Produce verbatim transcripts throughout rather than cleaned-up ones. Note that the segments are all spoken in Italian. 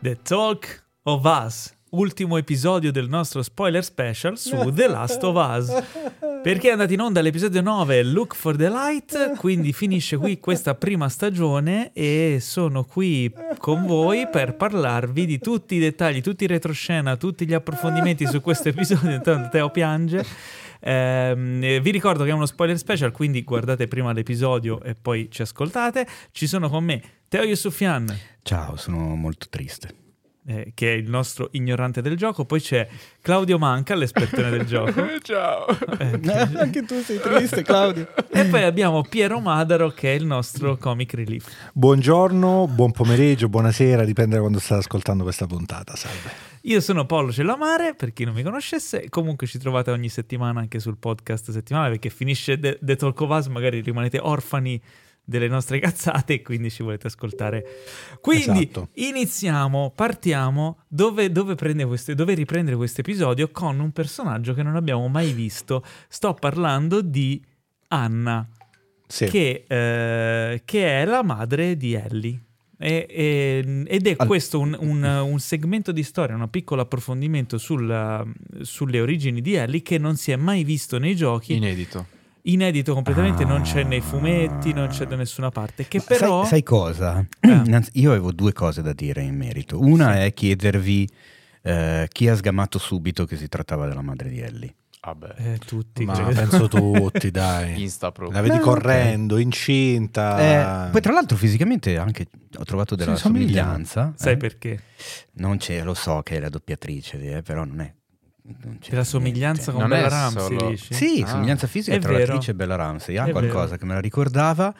The Talk of Us, ultimo episodio del nostro spoiler special su The Last of Us, perché è andato in onda l'episodio nove, Look for the Light, quindi finisce qui questa prima stagione e sono qui con voi per parlarvi di tutti i dettagli, tutti i retroscena, tutti gli approfondimenti su questo episodio. Intanto Teo piange. Eh, vi ricordo che è uno spoiler special, quindi guardate prima l'episodio e poi ci ascoltate. Ci sono con me Teo Yusufian. Ciao, sono molto triste. Eh, che è il nostro ignorante del gioco. Poi c'è Claudio Manca, l'espertone del gioco. Ciao. Eh, anche tu sei triste, Claudio. E poi abbiamo Piero Madaro, che è il nostro comic relief. Buongiorno, buon pomeriggio, buonasera, dipende da quando state ascoltando questa puntata. Salve. Io sono Pollo Cellamare, per chi non mi conoscesse. Comunque ci trovate ogni settimana anche sul podcast settimanale, perché finisce The, The Talk of Us, magari rimanete orfani delle nostre cazzate e quindi ci volete ascoltare. Quindi esatto. Iniziamo, partiamo dove, dove, prende questo, dove riprendere questo episodio con un personaggio che non abbiamo mai visto. Sto parlando di Anna, sì. che, eh, che è la madre di Ellie. E, e, ed è All... questo un, un, un segmento di storia, un piccolo approfondimento sulla, sulle origini di Ellie che non si è mai visto nei giochi. Inedito. Inedito completamente, ah. non c'è nei fumetti, non c'è da nessuna parte. Che però... Sai, sai cosa? Eh. Io avevo due cose da dire in merito. Una sì. è chiedervi eh, chi ha sgamato subito che si trattava della madre di Ellie. Vabbè, eh, tutti. Ma penso tutti, dai. Insta proprio. La vedi Beh, correndo, okay. incinta. Eh, poi tra l'altro fisicamente anche ho trovato della somiglianza. Sai eh? perché? Non c'è, lo so che è la doppiatrice, eh, però non è. Non c'è la somiglianza niente. con non Bella Ramsey, Ramsey, dici? Sì, ah. somiglianza fisica È tra vero. l'attrice e Bella Ramsey, ha È qualcosa vero. che me la ricordava.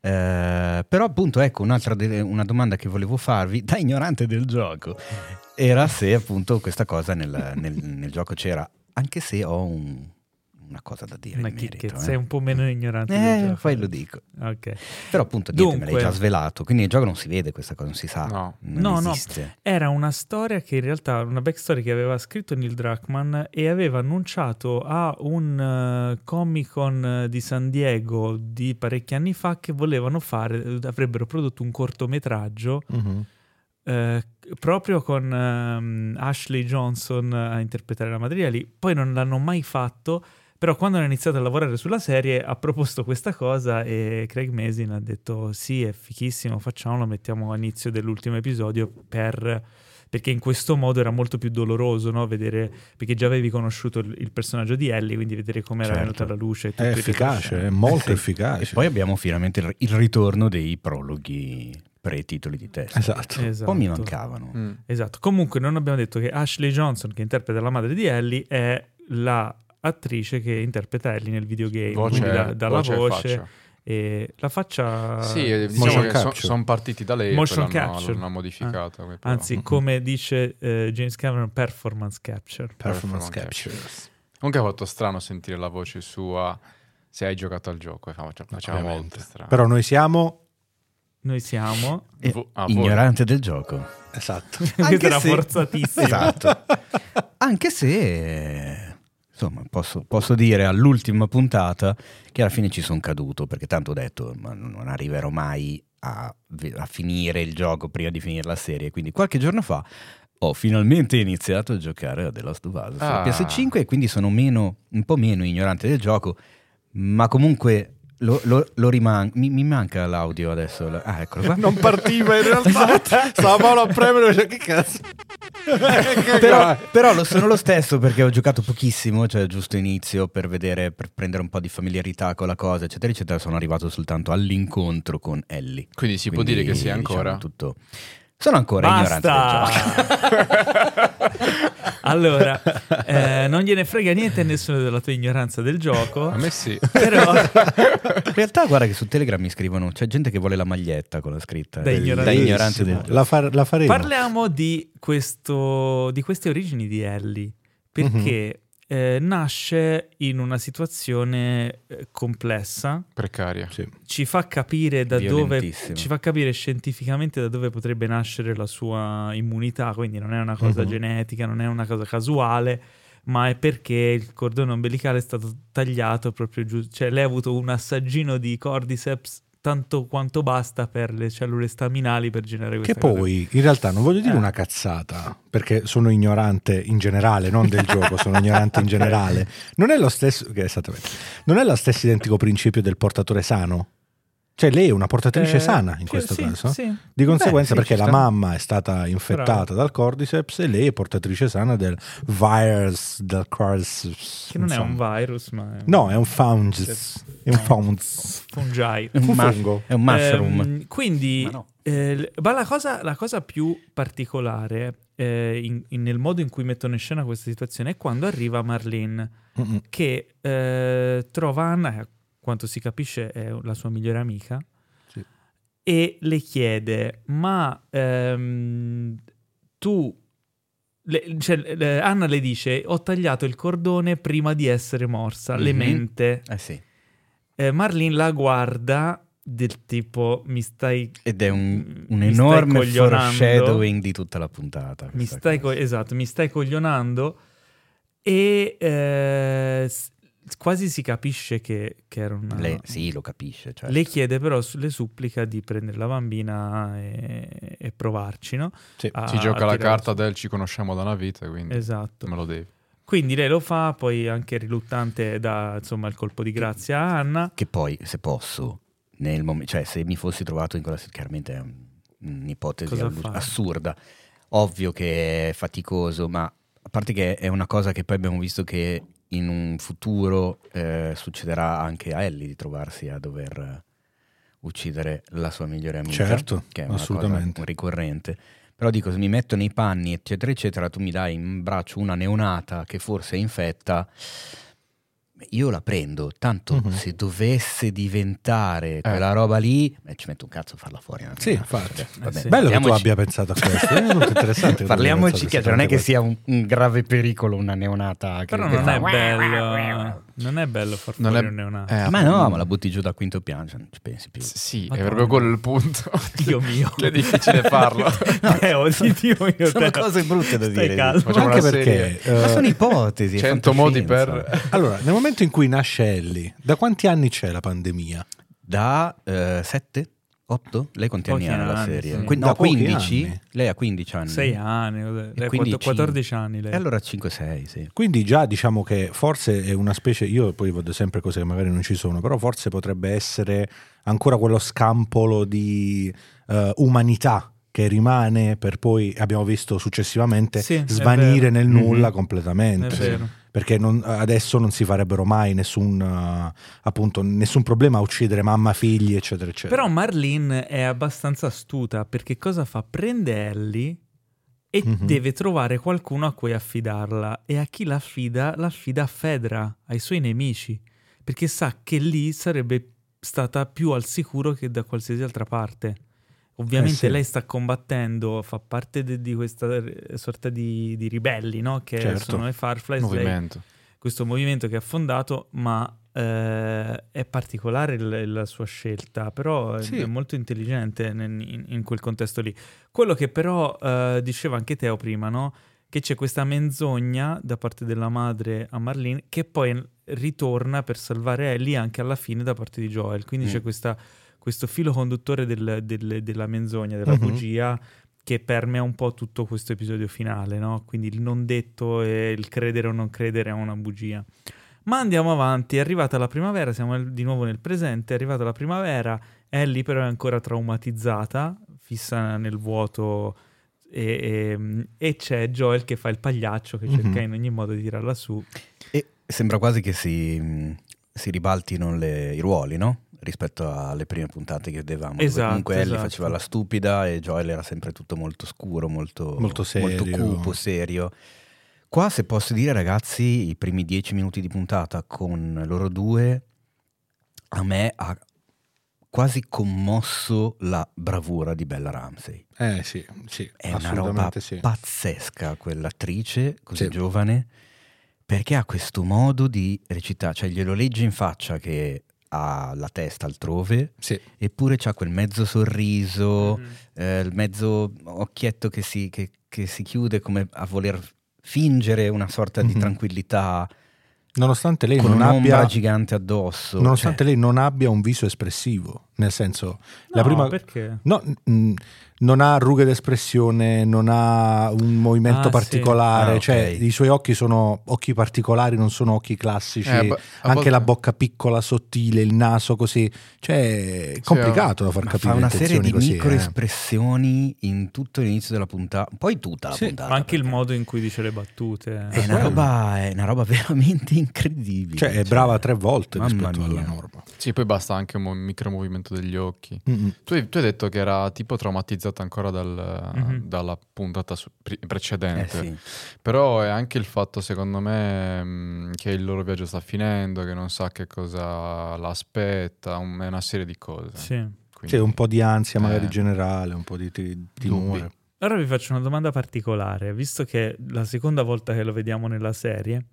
Eh, però appunto ecco un'altra de- una domanda che volevo farvi da ignorante del gioco era se appunto questa cosa nel, nel, nel gioco c'era, anche se ho un, una cosa da dire Una in merito, chicchezza, eh. sei un po' meno ignorante eh, del gioco. poi lo dico. Ok. Però appunto niente, Dunque, me l'hai già svelato, quindi nel gioco non si vede questa cosa, non si sa, No. non No, no. esiste. Era una storia che in realtà, una backstory che aveva scritto Neil Druckmann e aveva annunciato a un uh, Comic Con di San Diego di parecchi anni fa che volevano fare, avrebbero prodotto un cortometraggio Uh-huh. eh, proprio con um, Ashley Johnson a interpretare la madre di Ellie. Poi non l'hanno mai fatto. Però quando hanno iniziato a lavorare sulla serie ha proposto questa cosa e Craig Mazin ha detto sì, è fichissimo, facciamolo, mettiamo all'inizio dell'ultimo episodio per, perché in questo modo era molto più doloroso, no? Vedere, perché già avevi conosciuto il, il personaggio di Ellie, quindi vedere come era Certo. venuta alla luce. E È efficace, è molto Sì. efficace. E poi abbiamo finalmente il, il ritorno dei prologhi pre-titoli di testa. Esatto. Esatto. Un po' mi mancavano. Mm. Esatto. Comunque non abbiamo detto che Ashley Johnson, che interpreta la madre di Ellie, è la attrice che interpreta Ellie nel videogame, Voce, quindi da, dalla voce, voce, e faccia. e la faccia Sì, eh, diciamo Motion che capture. so- sono partiti da lei Motion e poi l'hanno, capture. l'hanno modificata. poi però. anzi come dice eh, James Cameron, performance capture. Performance Performance capture. Comunque ha fatto strano sentire la voce sua se hai giocato al gioco, e faceva, faceva Ovviamente. molto strano. Però noi siamo... Noi siamo E- Vo- ah, voi. ignorante del gioco. Esatto. questa era se- forzatissima. Esatto. Anche se insomma posso, posso dire all'ultima puntata che alla fine ci sono caduto, perché tanto ho detto ma non arriverò mai a, a finire il gioco prima di finire la serie, quindi qualche giorno fa ho finalmente iniziato a giocare a The Last of Us sulla Ah. P S cinque e quindi sono meno, un po' meno ignorante del gioco, ma comunque lo, lo, lo riman- mi, mi manca l'audio adesso. Ah, eccolo qua. Non partiva in realtà. Stavamo a premere, cioè, che cazzo. però, però lo sono lo stesso, perché ho giocato pochissimo, cioè giusto inizio per vedere, per prendere un po' di familiarità con la cosa, eccetera eccetera. Sono arrivato soltanto all'incontro con Ellie. Quindi si Quindi, può dire che sei ancora... diciamo, tutto... Sono ancora ignorante del gioco. Allora, eh, non gliene frega niente a nessuno della tua ignoranza del gioco. A me sì. Però In realtà guarda che su Telegram mi scrivono, c'è gente che vuole la maglietta con la scritta Da eh, ignorante. da ignorante del gioco. La, far- la faremo. parliamo di questo di queste origini di Ellie, perché eh, nasce in una situazione eh, complessa, Precaria. Sì. ci fa capire da dove Violentissima. ci fa capire scientificamente da dove potrebbe nascere la sua immunità, quindi non è una cosa Mhm. genetica, non è una cosa casuale, ma è perché il cordone ombelicale è stato tagliato proprio giù, cioè lei ha avuto un assaggino di Cordyceps tanto quanto basta per le cellule staminali per generare questa Che cosa. poi, in realtà, non voglio dire Eh. una cazzata, perché sono ignorante in generale, non del gioco, sono ignorante in generale. Non è lo stesso, che esattamente, non è lo stesso identico principio del portatore sano? Cioè lei è una portatrice Eh, sana in sì, questo sì, caso? sì. Di conseguenza, Beh, sì, perché ci la sta. mamma è stata infettata Bravo. dal cordyceps e lei è portatrice sana del virus del cordyceps. Che non è un insomma. virus, ma è un, No, è un fungus. È un fungus. fungi. È Un un, mush- fungo. è un mushroom. Ehm, quindi, Ma no. eh, ma la cosa, la cosa più particolare eh, in- in- nel modo in cui mettono in scena questa situazione è quando arriva Marlene, Mm-mm. che eh, trova Anna, che a quanto si capisce è la sua migliore amica, Sì. e le chiede, ma ehm, tu... le- cioè, le- Anna le dice, ho tagliato il cordone prima di essere morsa, le Mhm. mente. Eh sì. Eh, Marlene la guarda del tipo, mi stai... Ed è un, un mi stai enorme coglionando. foreshadowing di tutta la puntata. Mi questa stai cosa. co- esatto, mi stai coglionando e eh, s- quasi si capisce che, che era una... Lei, sì, lo capisce. Certo. Le chiede però, su- le supplica di prendere la bambina e, e provarci, no? Sì. A- Si gioca a la tirare carta su. del ci conosciamo da una vita, quindi Esatto. me lo devi. Quindi lei lo fa, poi anche riluttante dà insomma il colpo di grazia a Anna. Che poi, se posso, nel momento, cioè se mi fossi trovato in quella situazione, chiaramente è un- un'ipotesi Cosa allu- fai? assurda. Ovvio che è faticoso, ma a parte che è una cosa che poi abbiamo visto che in un futuro eh, succederà anche a Ellie di trovarsi a dover eh, uccidere la sua migliore amica, Certo, che è una assolutamente. cosa ricorrente. Però dico, se mi metto nei panni, eccetera, eccetera, tu mi dai in braccio una neonata che forse è infetta, io la prendo. Tanto Mhm. se dovesse diventare quella roba lì, eh, ci metto un cazzo a farla fuori. Sì, infatti. Eh, Vabbè, sì. Bello che tu parliamoci- abbia pensato a questo, è molto interessante. che tu abbia Parliamoci pensato chiaro, non è che esattamente sia un, un grave pericolo una neonata che, Però che non fa- è bello, non è bello far Non fuori è- un neonato. eh, Ma no, ma la butti giù dal quinto piano, cioè non ci pensi più. Sì, è Madonna. proprio quello il punto. Dio mio. Che è difficile farlo. Eh, oddio, Dio mio, Sono Teo. cose brutte da Stai dire. calmo. Facciamo Anche una perché serie. Ma eh, sono ipotesi. è Cento modi fantascienza. per... allora, nel momento in cui nasce Ellie, da quanti anni c'è la pandemia? Da eh, sette? otto? Lei quanti Pochi anni ha la anni, serie? sì. Quindi No, da pochi quindici? anni. Lei ha quindici anni. sei anni, lei ha quindi quattordici anni lei. E allora cinque sei, sì. Quindi già diciamo che forse è una specie, io poi vedo sempre cose che magari non ci sono, però forse potrebbe essere ancora quello scampolo di eh, umanità che rimane per poi, abbiamo visto successivamente, Sì, è svanire vero. nel nulla Mhm. completamente. È vero. Perché non- adesso non si farebbero mai nessun, eh, appunto, nessun problema a uccidere mamma, figli, eccetera, eccetera. Però Marlene è abbastanza astuta, perché cosa fa? Prende Ellie e Mhm. deve trovare qualcuno a cui affidarla, e a chi l'affida? L'affida a Fedra, ai suoi nemici, perché sa che lì sarebbe stata più al sicuro che da qualsiasi altra parte. Ovviamente Eh sì. lei sta combattendo, fa parte de- di questa eh, sorta di, di ribelli, no? Che Certo. sono le Fireflies. Lei- movimento. questo movimento che ha fondato, ma eh, è particolare il- la sua scelta, però è- Sì. è molto intelligente nel- in, in quel contesto lì. Quello che però eh, diceva anche Teo prima, no? Che c'è questa menzogna da parte della madre a Marlene che poi ritorna per salvare Ellie anche alla fine da parte di Joel. Quindi Mm. c'è questa, questo filo conduttore del- del- della menzogna, della Mhm. bugia, che permea un po' tutto questo episodio finale, no? Quindi il non detto e il credere o non credere a una bugia. Ma andiamo avanti, è arrivata la primavera, siamo nel- di nuovo nel presente, è arrivata la primavera, Ellie però è ancora traumatizzata, fissa nel vuoto, e, e- e c'è Joel che fa il pagliaccio, che cerca Mhm. in ogni modo di tirarla su. E sembra quasi che si, mh, si ribaltino le- i ruoli, no? Rispetto alle prime puntate che vedevamo. dove Esatto, comunque Ellie esatto. faceva la stupida e Joel era sempre tutto molto scuro, molto, Molto serio. cupo, serio. Qua, se posso dire, ragazzi, i primi dieci minuti di puntata con loro due, a me ha quasi commosso la bravura di Bella Ramsey. Eh sì, sì, È una roba assolutamente sì. pazzesca quell'attrice così Sì. giovane, perché ha questo modo di recitare, cioè glielo leggi in faccia che ha la testa altrove, Sì. eppure c'ha quel mezzo sorriso, Mhm. eh, il mezzo occhietto che si, che, che si chiude come a voler fingere una sorta di Mhm. tranquillità. Nonostante lei con non un'ombra abbia gigante addosso. nonostante cioè, lei non abbia un viso espressivo, nel senso la No, prima perché? no, mh, non ha rughe d'espressione, non ha un movimento Ah, particolare, sì. Ah, cioè ok. i suoi occhi sono occhi particolari, non sono occhi classici, Eh, a anche volte- la bocca piccola, sottile, il naso così, cioè è complicato da far ma capire fa una le serie intenzioni di così, eh. microespressioni in tutto l'inizio della puntata, poi tutta la Sì, puntata. Ma anche il perché modo in cui dice le battute. è una roba, è una roba veramente incredibile. Cioè è brava tre volte mamma rispetto alla mia. norma. Sì, poi basta anche un mo- micro movimento degli occhi. Mm-mm. Tu hai, tu hai detto che era tipo traumatizzata ancora dal- Mhm. dalla puntata su- pre- Eh precedente. sì. Però è anche il fatto, secondo me, mh, che il loro viaggio sta finendo, che non sa che cosa l'aspetta, un- è una serie di cose. Sì. Quindi- C'è un po' di ansia magari Eh. generale, un po' di ti- timore. Dubbi. Ora vi faccio una domanda particolare, visto che la seconda volta che lo vediamo nella serie,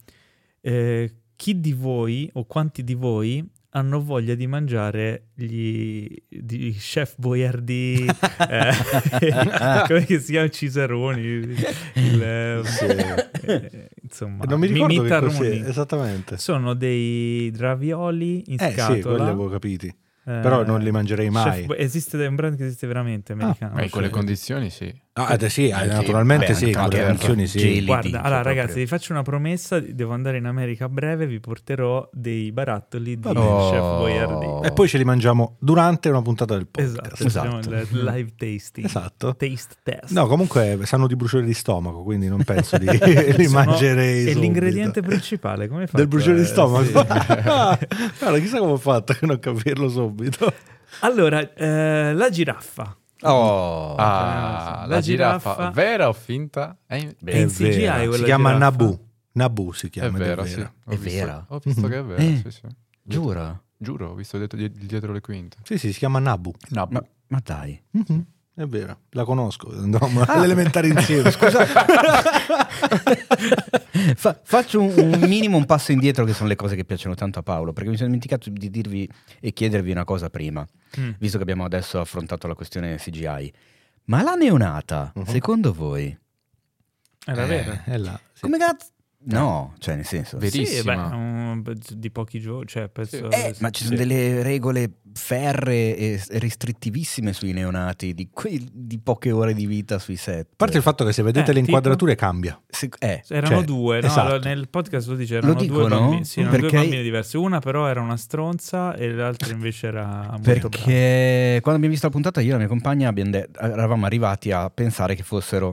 eh, chi di voi o quanti di voi hanno voglia di mangiare gli di Chef Boyardee, eh, come che si chiama, Ciceroni, il, eh, Sì. eh, insomma, Non mi ricordo che Mimita cos'è, Rumini. esattamente. Sono dei ravioli in Eh sì, quelli scatola. avevo capiti. eh, Però non li mangerei mai. Chef Bo- esiste, è un brand che esiste veramente, americano. Ma in quelle Chef- condizioni sì. Ah, eh, sì, eh, Sì, naturalmente beh, sì, anche con le tanto condizioni sì. geli. Guarda, dico, allora proprio. ragazzi, vi faccio una promessa, devo andare in America a breve, vi porterò dei barattoli di Oh. Chef Boyardee. E poi ce li mangiamo durante una puntata del podcast. Esatto, Esatto. facciamo il live tasting. Esatto. Taste test. No, comunque sanno di bruciore di stomaco, quindi non penso di li Sono- mangerei È subito. l'ingrediente principale, come fai? del bruciore di stomaco. Sì. Guarda, chissà come ho fatto a non capirlo subito. Allora, eh, la giraffa. Oh, Ah, la la, giraffa- giraffa, vera o finta? È, in- È in C G I vera. quella Si chiama giraffa? Nabu. Nabu si è chiama. ed vera, sì. vera. Ho È visto- vera? Ho visto che è vera, Eh. sì, sì. giura? Giuro, ho visto dietro, dietro le quinte. Sì, sì, si chiama Nabu. No, Ma, ma dai. Mhm, è vero, la conosco. Andavamo all'elementare insieme. Scusa. Fa- faccio un, un minimo un passo indietro, che sono le cose che piacciono tanto a Paolo, perché mi sono dimenticato di dirvi e chiedervi una cosa prima, Mm. visto che abbiamo adesso affrontato la questione C G I. Ma la neonata, Mhm. secondo voi, Era vera. Eh, è là. sì. come cazzo? No, cioè nel senso... Vedi- Sì, Verissima. beh, un- di pochi giorni, cioè penso... Eh, ma ci sono sì. delle regole ferree e restrittivissime sui neonati, di, quei- di poche ore di vita sui set. A parte il fatto che se vedete Eh, le inquadrature cambia. Se- eh, Erano Cioè, due, no? esatto. Nel podcast lo dice, erano Lo due dicono? bambini, sì, erano Perché- due bambini diversi. Una però era una stronza e l'altra invece era molto brava. perché quando abbiamo visto la puntata io e la mia compagna abbiamo de- eravamo arrivati a pensare che fossero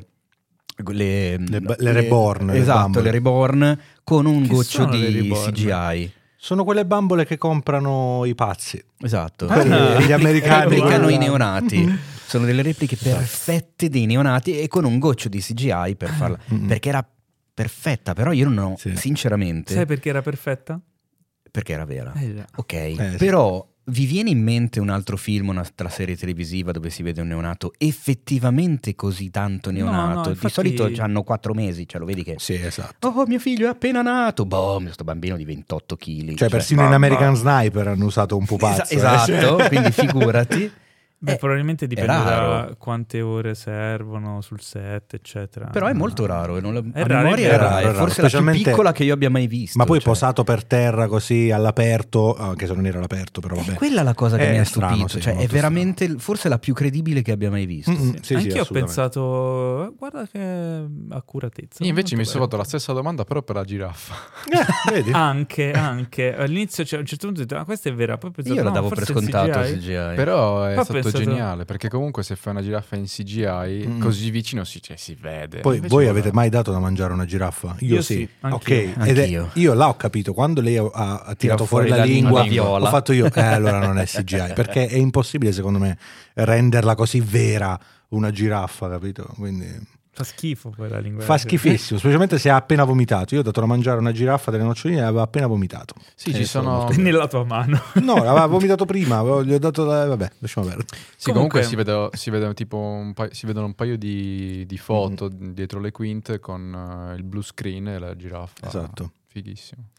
le, Le ba- le reborn, le esatto, bambole. le reborn con un Chi goccio sono le di reborn? C G I. Sono quelle bambole che comprano i pazzi. Esatto. Quelli- Ah, gli americani. replicano quelli i là. neonati. Mhm. Sono delle repliche perfette dei neonati e con un goccio di C G I per farla. Mhm. Perché era perfetta, però io non ho, Sì. sinceramente, Sai perché era perfetta? perché era vera. Eh già. Ok, sì. però vi viene in mente un altro film, un'altra serie televisiva dove si vede un neonato effettivamente così tanto No, no, neonato? infatti- Di solito hanno quattro mesi, cioè lo vedi che... Sì, esatto. Oh, mio figlio è appena nato! Boh, questo bambino di ventotto chili. Cioè, persino in American Sniper hanno usato un pupazzo. Esa- eh. esatto, quindi figurati. Beh, Eh, probabilmente dipende è da raro. quante ore servono sul set, eccetera. Però è molto raro, e non la, È a raro, memoria è è, vero, raro, è è raro, forse la più specialmente- piccola che io abbia mai visto. Ma poi cioè. posato per terra così all'aperto, anche se non era all'aperto, però È vabbè. quella la cosa che È mi ha strano, stupito, sì, cioè è molto veramente forse la più credibile che abbia mai visto. Mm-mm, Sì. sì, sì, Anch'io ho assolutamente. pensato, eh, guarda che accuratezza. Io invece mi Molto sono fatto bello. la stessa domanda, però per la giraffa. Eh, vedi? Anche, anche. All'inizio cioè, a un certo punto ho detto, ah, questa è vera. Poi ho pensato, Io la no, davo per forse è scontato C G I. C G I. Però è Poi ho stato pensato- geniale, perché comunque se fai una giraffa in C G I, Mm. così vicino si, cioè, si vede. Poi Invece voi guarda- avete mai dato da mangiare a una giraffa? Io, Io sì. sì, Ok, anch'io. ed è- Anch'io. io là ho capito, quando lei ha, ha tirato fuori, fuori la la lingua, lingua viola. ho fatto io, eh, allora non è C G I, perché è impossibile secondo me renderla così vera una giraffa, capito? Quindi Fa schifo poi la lingua. fa schifissimo, specialmente se ha appena vomitato. Io ho dato da mangiare a una giraffa delle noccioline e aveva appena vomitato. Sì, Eh, ci sono... molto- Nella tua mano. No, aveva vomitato prima, gli ho dato da... vabbè, lasciamo perdere. Sì, comunque, Comunque- si, vede, si, vede tipo un paio, si vedono un paio di, di foto dietro le quinte con eh, il blue screen e la giraffa. Esatto. Fighissimo.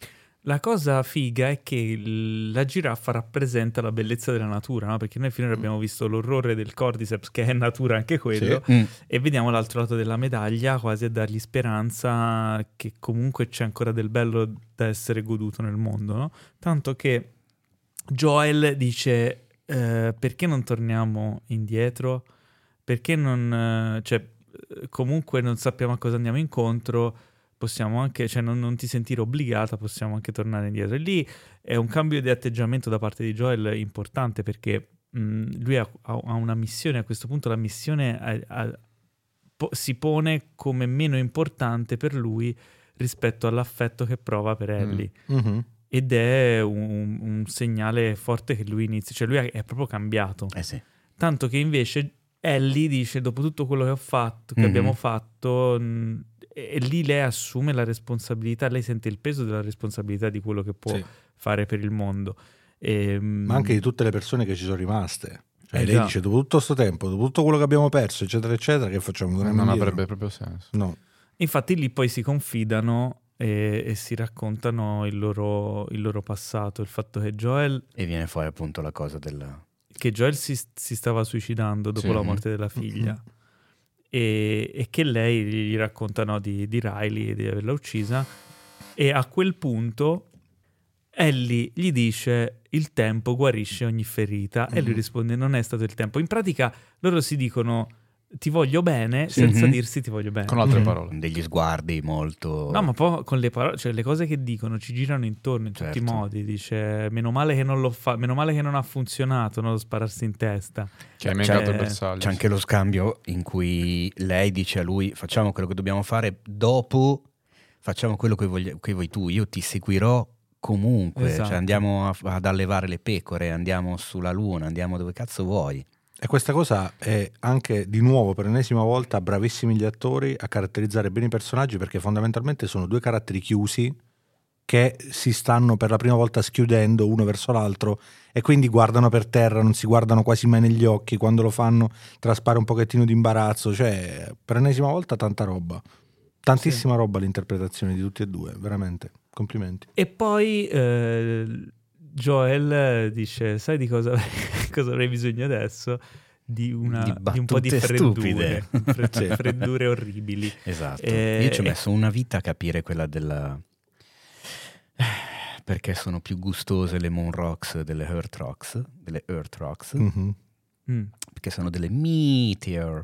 la cosa figa è che il- la giraffa rappresenta la bellezza della natura, no? Perché noi finora abbiamo visto l'orrore del cordyceps, che è natura anche quello, Mm. e vediamo l'altro lato della medaglia, quasi a dargli speranza che comunque c'è ancora del bello da essere goduto nel mondo, no? Tanto che Joel dice eh, perché non torniamo indietro? Perché non... eh, cioè, eh, comunque non sappiamo a cosa andiamo incontro, possiamo anche, cioè non, non ti sentire obbligata, possiamo anche tornare indietro. E lì è un cambio di atteggiamento da parte di Joel importante, perché mh, lui ha, ha- ha una missione, a questo punto la missione ha- ha- po- si pone come meno importante per lui rispetto all'affetto che prova per Ellie. Mhm. Ed è un, un segnale forte che lui inizia, cioè lui è è proprio cambiato. Eh sì. Tanto che invece Ellie dice, dopo tutto quello che ho fatto, che Mhm. abbiamo fatto, mh, e, e lì lei assume la responsabilità, lei sente il peso della responsabilità di quello che può Sì. fare per il mondo. E, Ma anche di tutte le persone che ci sono rimaste. Cioè, Eh lei già. dice, dopo tutto questo tempo, dopo tutto quello che abbiamo perso, eccetera, eccetera, che facciamo? Non Torniamo indietro? avrebbe proprio senso. No. Infatti lì poi si confidano e, e si raccontano il loro, il loro passato, il fatto che Joel, E viene fuori appunto la cosa del... che Joel si, si stava suicidando dopo Sì. la morte della figlia. E, e che lei gli racconta, no, di, di Riley e di averla uccisa, e a quel punto Ellie gli dice il tempo guarisce ogni ferita, e lui Mhm. risponde non è stato il tempo. In pratica loro si dicono ti voglio bene senza Mhm. dirsi ti voglio bene. Con altre Mhm. parole. degli sguardi molto... No, ma poi con le parole, cioè le cose che dicono ci girano intorno in tutti i Certo. modi. Dice meno male che non lo fa, meno male che non ha funzionato, no? Spararsi in testa. Che hai C'è- mengato il c'è- bersaglio. C'è anche lo scambio in cui lei dice a lui facciamo quello che dobbiamo fare, dopo facciamo quello che, voglia- che vuoi tu, io ti seguirò comunque, Esatto. cioè andiamo a- ad allevare le pecore, andiamo sulla luna, andiamo dove cazzo vuoi. E questa cosa è anche, di nuovo, per l'ennesima volta, bravissimi gli attori a caratterizzare bene i personaggi, perché fondamentalmente sono due caratteri chiusi che si stanno per la prima volta schiudendo uno verso l'altro, e quindi guardano per terra, non si guardano quasi mai negli occhi. Quando lo fanno traspare un pochettino di imbarazzo. Cioè, per l'ennesima volta tanta roba, tantissima roba l'interpretazione di tutti e due, veramente, complimenti. E poi eh, Joel dice sai di cosa, cosa avrei bisogno adesso? Di, una, Di di un po' di battute freddure, stupide. fre- Sì. freddure orribili. Esatto, Eh, io ci ho e- messo una vita a capire quella della... perché sono più gustose le Moon Rocks delle Earth Rocks, delle Earth Rocks, Mhm. Mm. perché sono delle Meteor.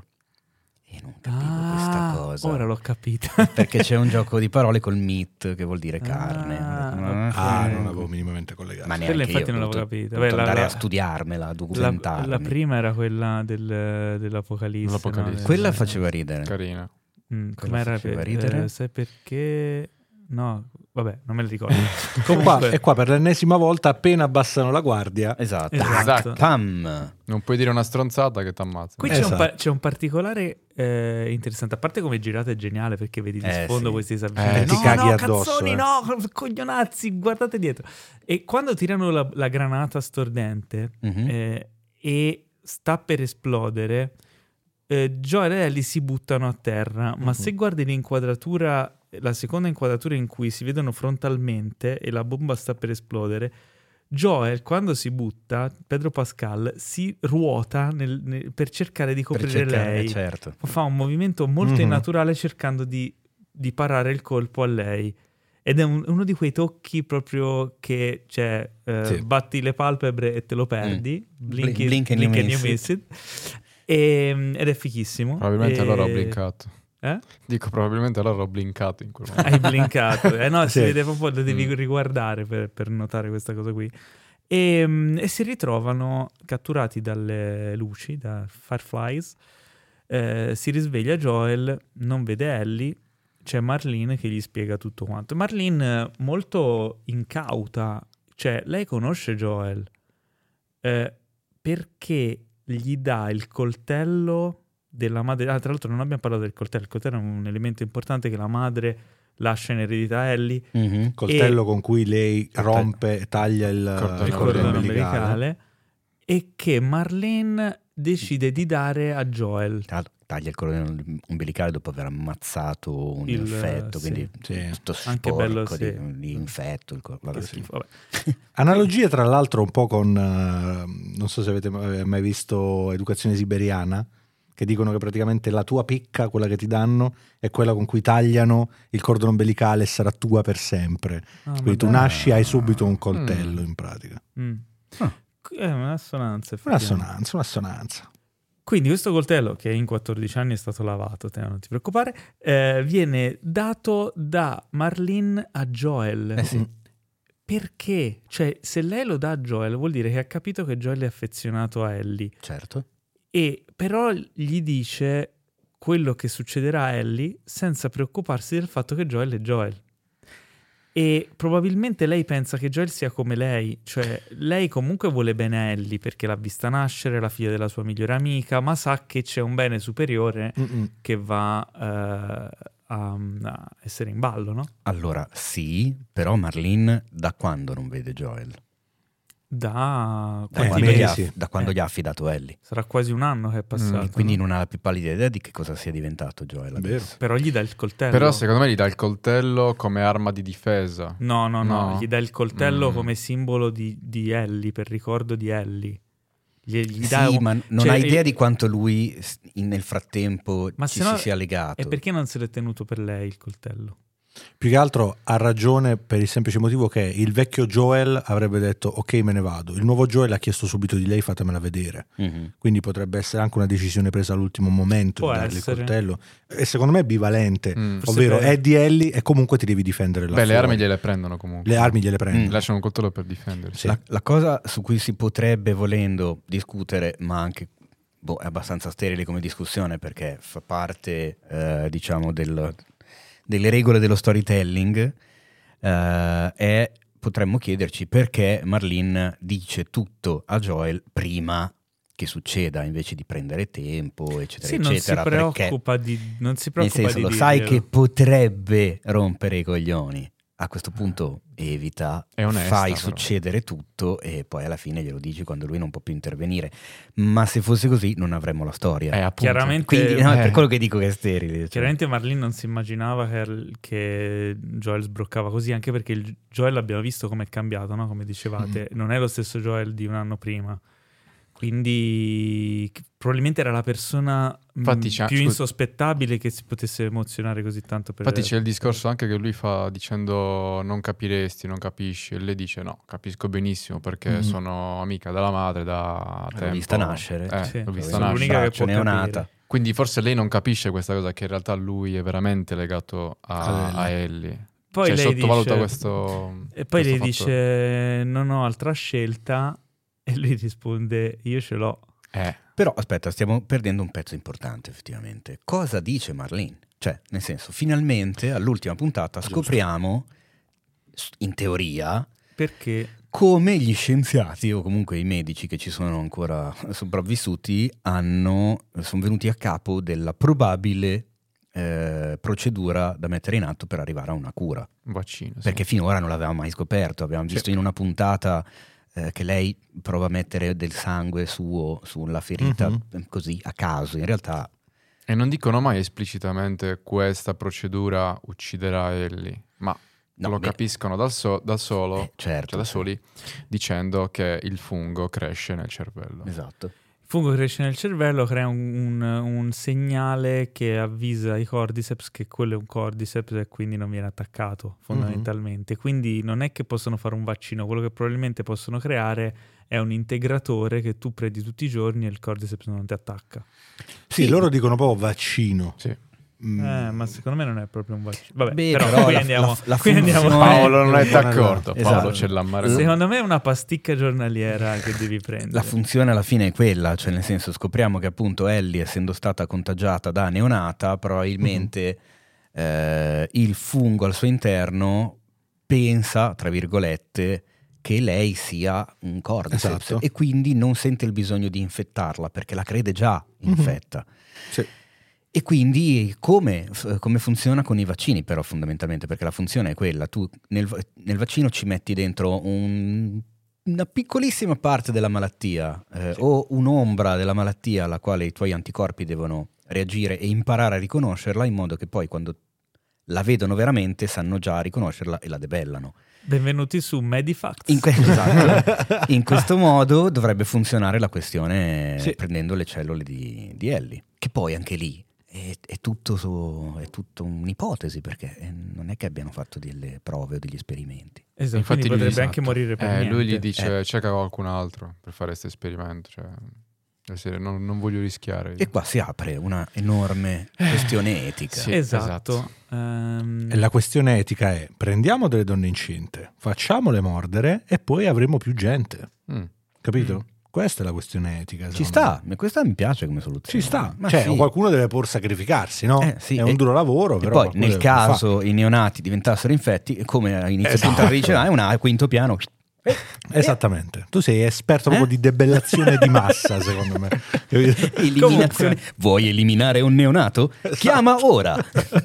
E non capivo questa Ah, cosa. ora l'ho capita. Perché c'è un gioco di parole col meat, che vuol dire carne. Ah, Ah, ok. non avevo minimamente collegato. Ma Quella neanche infatti io, non ho l'avevo dovuto- capita. ho dovuto Beh, la- andare la- a studiarmela, a La, documentarmi. la prima era quella del, dell'Apocalisse. Dell'Apocalisse. no? Quella Del- faceva ridere. Carina. Mm, quella com'era? faceva Per- ridere. eh, sai perché? No, vabbè, non me la ricordo. E qua, Comunque, e qua per l'ennesima volta, appena abbassano la guardia, Esatto. Esatto. Pam! Non puoi dire una stronzata che ti ammazza. qui c'è, un Esatto. pa- c'è un particolare eh, interessante. A parte come girata è geniale, perché vedi di Eh, sfondo sì. questi Eh, salvini. ti no, caghi no, addosso, cazzoni, eh. no, coglionazzi, guardate dietro. E quando tirano la, la granata stordente Mhm. eh, e sta per esplodere, eh, Joel e Ellie si buttano a terra, ma Mhm. se guardi l'inquadratura, la seconda inquadratura in cui si vedono frontalmente e la bomba sta per esplodere, Joel quando si butta, Pedro Pascal si ruota nel- nel- per cercare di Per coprire cercare- lei, eh, certo. fa un movimento molto Mhm. innaturale cercando di, di parare il colpo a lei. Ed è un- uno di quei tocchi proprio che, cioè, eh, Sì. batti le palpebre e te lo perdi. Blink, Blink- blink and blink you and you miss miss it. E- ed è fichissimo. Probabilmente E- allora ho blinkato. Eh? Dico probabilmente allora ho blinkato in quel momento. Hai blinkato. Eh no, si Sì. vede proprio, lo devi Mm. riguardare per, per notare questa cosa qui. E, mm, e si ritrovano catturati dalle luci, da Fireflies. Eh, si risveglia Joel, non vede Ellie, c'è Marlene che gli spiega tutto quanto. Marlene eh, molto incauta, cioè lei conosce Joel eh, perché gli dà il coltello della madre. Ah, tra l'altro non abbiamo parlato del coltello, il coltello è un elemento importante che la madre lascia in eredità a Ellie, Mhm. coltello con cui lei rompe e taglia il Cordone il Cordone cordone umbilicale. ombelicale, e che Marlene decide di dare a Joel. Tra l'altro, taglia il cordone umbilicale dopo aver ammazzato un Il, infetto, sì. quindi Sì. tutto Anche sporco bello, di, sì. di infetto. Il cor- vabbè, Che sì. schifo, vabbè. Analogia tra l'altro un po' con, uh, non so se avete mai visto Educazione Siberiana, che dicono che praticamente la tua picca, quella che ti danno, è quella con cui tagliano il cordone ombelicale e sarà tua per sempre. Ah, Quindi tu ma dai. nasci e hai subito un coltello in pratica. Mm. Ah. È un'assonanza. Una effettivamente. assonanza, un'assonanza. Quindi questo coltello, che in quattordici anni è stato lavato, te non ti preoccupare, eh, viene dato da Marlene a Joel. Eh sì. Perché? Cioè, se lei lo dà a Joel, vuol dire che ha capito che Joel è affezionato a Ellie. Certo. E però gli dice quello che succederà a Ellie senza preoccuparsi del fatto che Joel è Joel. E probabilmente lei pensa che Joel sia come lei, cioè lei comunque vuole bene a Ellie perché l'ha vista nascere, la figlia della sua migliore amica, ma sa che c'è un bene superiore Mm-mm. che va eh, a, a essere in ballo, no? Allora, sì, però Marlene da quando non vede Joel? Da, Da, Eh, quando, gli ha, mesi. da quando Eh. gli ha affidato Ellie. sarà quasi un anno che è passato. E quindi no? non ha la più pallida idea di che cosa sia diventato Joel Vero. adesso. Però gli dà il coltello. Però secondo me gli dà il coltello come arma di difesa. No, no, no, No. gli dà il coltello Mm. come simbolo di, di Ellie, per ricordo di Ellie. Gli, gli Sì, dà un- ma non cioè, ha idea il- di quanto lui s- in- nel frattempo Ma ci se no- si sia legato. E perché non se l'è tenuto per lei il coltello? Più che altro ha ragione per il semplice motivo che il vecchio Joel avrebbe detto ok, me ne vado. Il nuovo Joel ha chiesto subito di lei, fatemela vedere. Mhm. Quindi potrebbe essere anche una decisione presa all'ultimo momento Può di dargli essere. il coltello. E secondo me è bivalente, Mm. Forse ovvero per- è di Ellie e comunque ti devi difendere là Beh, le fuori. armi gliele prendono comunque. Le armi gliele prendi. Mm. Lasciano un coltello per difendersi. Sì. La, la cosa su cui si potrebbe, volendo, discutere, ma anche boh, è abbastanza sterile come discussione perché fa parte, eh, diciamo, del- delle regole dello storytelling, eh, è potremmo chiederci perché Marlene dice tutto a Joel prima che succeda invece di prendere tempo, eccetera, Sì, non si eccetera. perché preoccupa di non si nel preoccupa senso, di lo sai dirglielo. che potrebbe rompere i coglioni. A questo punto evita, È onesta, fai però. succedere tutto e poi alla fine glielo dici quando lui non può più intervenire. Ma se fosse così non avremmo la storia. Eh, appunto. Chiaramente, Quindi no, è per eh. quello che dico che è sterile. cioè. chiaramente Marlene non si immaginava che, che Joel sbroccava così, anche perché il Joel abbiamo visto come è cambiato, no? Come dicevate, non è lo stesso Joel di un anno prima. Quindi probabilmente era la persona mh, Infatti c'è- più scusa- insospettabile che si potesse emozionare così tanto per Infatti c'è il discorso anche che lui fa dicendo non capiresti, non capisci, e lei dice no, capisco benissimo perché Mhm. sono amica della madre da L'ho tempo. vista nascere. Eh, Sì. l'ho vista Sono nascere. l'unica che Braccio può neonata. capire. Quindi forse lei non capisce questa cosa, che in realtà lui è veramente legato a, A a Ellie. Poi Cioè, lei sottovaluta dice, questo e poi questo lei fattore. dice non ho altra scelta e lui risponde io ce l'ho. Eh, Però aspetta, stiamo perdendo un pezzo importante effettivamente. Cosa dice Marlene? Cioè, nel senso, finalmente all'ultima puntata scopriamo, s- in teoria, Perché come gli scienziati o comunque i medici che ci sono ancora sopravvissuti hanno, sono venuti a capo della probabile eh, procedura da mettere in atto per arrivare a una cura. un vaccino. sì. Perché finora non l'avevamo mai scoperto. Abbiamo visto in una puntata eh, che lei prova a mettere del sangue suo sulla ferita Mhm. eh, così a caso. In realtà E non dicono mai esplicitamente questa procedura ucciderà Ellie, ma no, lo beh, capiscono dal, so- da solo, eh, certo, cioè da sì. soli, dicendo che il fungo cresce nel cervello. Esatto. il fungo cresce nel cervello, crea un, un- un segnale che avvisa i cordyceps che quello è un cordyceps e quindi non viene attaccato fondamentalmente. Quindi non è che possono fare un vaccino, quello che probabilmente possono creare è un integratore che tu prendi tutti i giorni e il cordyceps non ti attacca. Sì, Sì. loro dicono proprio vaccino. Sì. Mm. Eh, ma secondo me non è proprio un vaccino. Vabbè, Beh, però, però qui la- andiamo, la- la qui andiamo- funzione- Paolo non è Buona d'accordo, esatto. Paolo c'è l'ammare. Secondo me è una pasticca giornaliera che devi prendere. La funzione alla fine è quella, cioè nel senso scopriamo che appunto Ellie, essendo stata contagiata da neonata, probabilmente eh, il fungo al suo interno pensa, tra virgolette, che lei sia un cordyceps Esatto. e quindi non sente il bisogno di infettarla perché la crede già infetta. Sì. E quindi come, f- come funziona con i vaccini però fondamentalmente, perché la funzione è quella, tu nel, va- nel vaccino ci metti dentro un- una piccolissima parte della malattia eh, o un'ombra della malattia alla quale i tuoi anticorpi devono reagire e imparare a riconoscerla, in modo che poi quando la vedono veramente sanno già riconoscerla e la debellano. Benvenuti su Medifacts. In, que- esatto. In questo modo dovrebbe funzionare la questione Sì. prendendo le cellule di, di Ellie, che poi anche lì è, è, tutto su, è tutto un'ipotesi, perché eh, non è che abbiano fatto delle prove o degli esperimenti. Esatto, Infatti quindi lui- potrebbe esatto. anche morire per Eh, niente. lui gli dice Eh. cerca qualcun altro per fare questo esperimento, cioè, nel senso, non, non voglio rischiare. E qua si apre una enorme questione etica. Sì. Esatto. esatto. Ehm, E la questione etica è: prendiamo delle donne incinte, facciamole mordere e poi avremo più gente. Mm. Capito? Questa è la questione etica. Ci secondo sta, me. questa mi piace come soluzione. Ci sta. Ma Cioè, sì. qualcuno deve pur sacrificarsi, no? Eh, sì, È un e- duro lavoro, E però. poi qualcuno nel deve pur caso i neonati diventassero infetti, come a inizio Esatto. puntata dice, ah, è una quinto piano. fare. Esattamente. Tu sei esperto proprio Eh? di debellazione di massa, secondo me. Capito? Eliminazione. Vuoi eliminare un neonato? Chiama ora.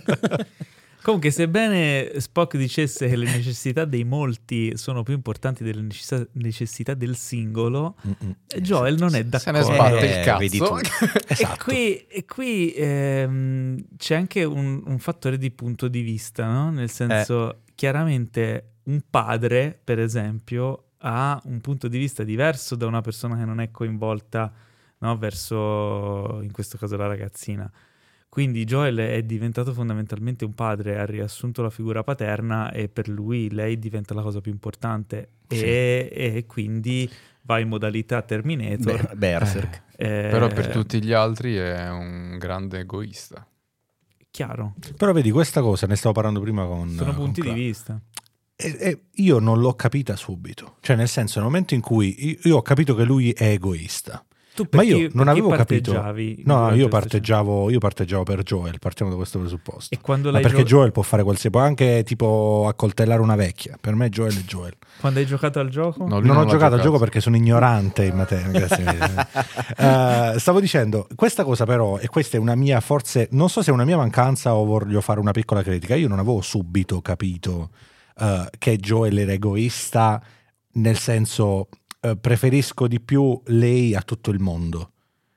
Comunque, sebbene Spock dicesse che le necessità dei molti sono più importanti delle necessità, necessità del singolo, Mm-mm. Joel non è Se ne d'accordo. sbatte Eh, il vedi cazzo. tu. Esatto. E qui, e qui ehm, c'è anche un, un fattore di punto di vista, no? Nel senso, chiaramente un padre, per esempio, ha un punto di vista diverso da una persona che non è coinvolta, no? Verso, in questo caso, la ragazzina. Quindi Joel è diventato fondamentalmente un padre, ha riassunto la figura paterna e per lui lei diventa la cosa più importante Sì. e, e quindi va in modalità Terminator. Be- Berserk. Eh, Però per tutti gli altri è un grande egoista. Chiaro, Però vedi, questa cosa ne stavo parlando prima con. sono con punti di Cla- vista. E, e io non l'ho capita subito. Cioè, nel senso, nel momento in cui io, io ho capito che lui è egoista. Tu Ma per io chi- non per chi avevo capito. parteggiavi No, no, durante io questa parteggiavo, io parteggiavo per Joel, partiamo da questo presupposto. scena? E quando Ma l'hai perché gio- Joel può fare qualsiasi, può anche tipo accoltellare una vecchia. Per me Joel è Joel. quando hai giocato al gioco? No, lui Non ho l'ha giocato al gioco perché sono ignorante in materia. Grazie mille. Eh, stavo dicendo, questa cosa però, e questa è una mia, forse, non so se è una mia mancanza o voglio fare una piccola critica, io non avevo subito capito eh, che Joel era egoista, nel senso eh, preferisco di più lei a tutto il mondo.